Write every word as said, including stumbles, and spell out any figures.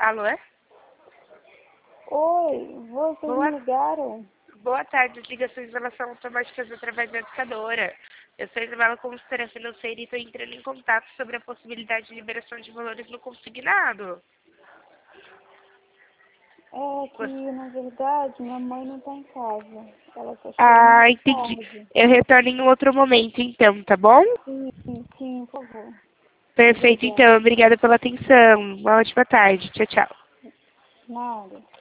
Alô? Oi, vocês Boa, me ligaram? boa tarde, ligações de relação automáticas através da educadora. Eu sou Isabela, consultora financeira, e estou entrando em contato sobre a possibilidade de liberação de valores no consignado. É que, Você... na verdade, minha mãe não tá em casa. Ela só chega Ah, mais entendi. tarde. Eu retorno em um outro momento, então, tá bom? Sim, sim, por favor. Perfeito, Obrigada. então. Obrigada pela atenção. Uma ótima tarde. Tchau, tchau. Nada.